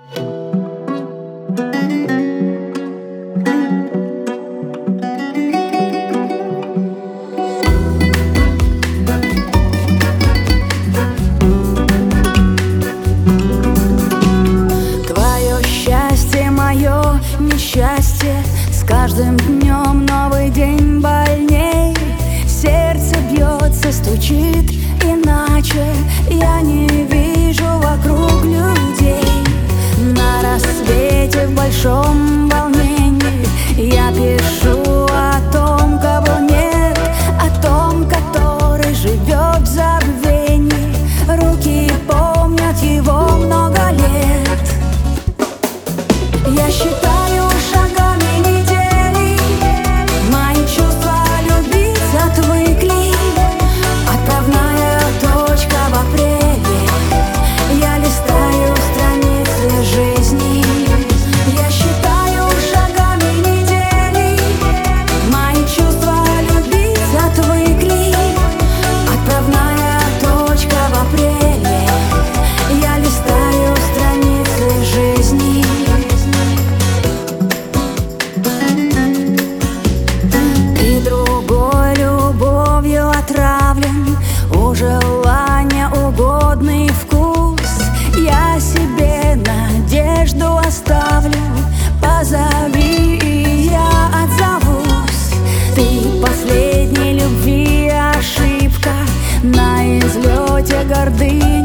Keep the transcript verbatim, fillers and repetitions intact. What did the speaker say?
Несчастье с каждым днем, новый день больней. Сердце бьется, стучит иначе. Я не вижу вокруг людей. На рассвете в большом волнении я пишу о том, кого нет, о том, который живет в забвении. Руки помнят его много лет. Я считаю шагами недели, мои чувства любить отвыкли. Отправная точка в апреле, я листаю страницы жизни. Я считаю шагами недели, мои чувства любить отвыкли. Отправная точка в апреле, я листаю страницы жизни. Отравлен у желания угодный вкус. Я себе надежду оставлю. Позови, и я отзовусь. Ты последней любви ошибка на излете гордыни.